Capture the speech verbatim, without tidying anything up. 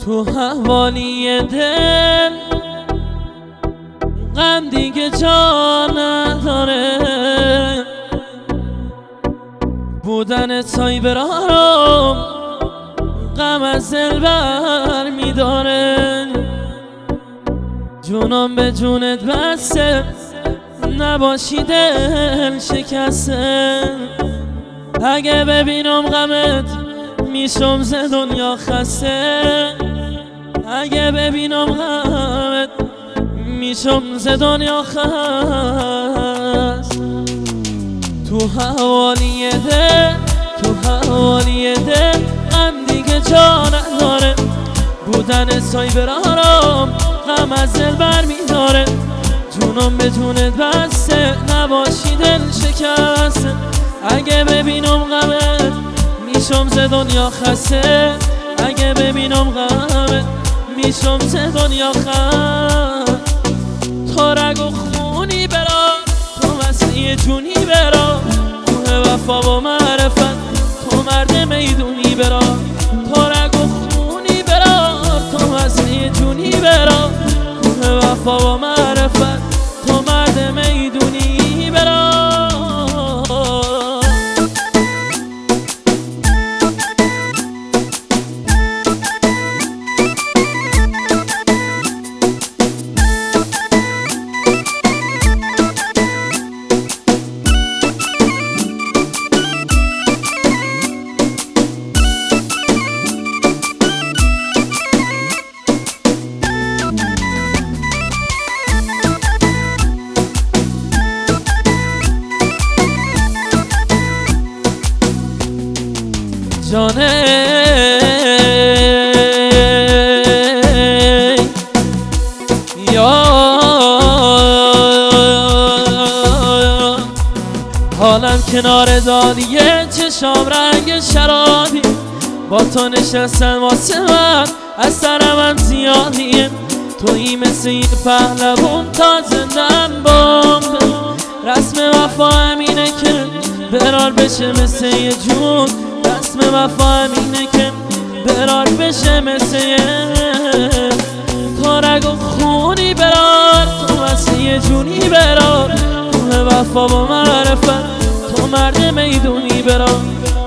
تو حوالی دل غم دیگه جا نداره، بودن تای برارم غم از دل بر میداره. جونم به جونت بسته، نباشی دل شکسته. اگه ببینم غمت میشم ز دنیا خسته، اگه ببینم غمت میشم ز دنیا خسته. تو حوالی دل، تو حوالی دل غم دیگه جا نداره، بودن سای برارم غم از دل بر میداره. جونم به جونت بسته، نباشی دل شکسته. اگه ببینم غمت میشم ز دنیا خسته، اگه ببینم غمت میشم ز دنیا خسته. تو رگ و خونی برا، تو مسیح جونی برا، کوه وفا و معرفت، تو مرد میدونی برا. تو رگ و خونی برا، تو مسیح جونی برا، کوه وفا و معرفت، تو مرد میدونی برا. جانه یا حالم کنار دادیه، چشام رنگ شرابی، با تو نشستن واسه من از سرم زیادیه. تویی مثل این پهلوان تا زندن بام، رسم وفا همینه که برار بشه مثل یه جون، رسم وفا همینه که برار بشه مثل یه. تو رگ و خونی برار، تو مثل یه جونی برار، کوه وفا و معرفت، تو مرد میدونی برار.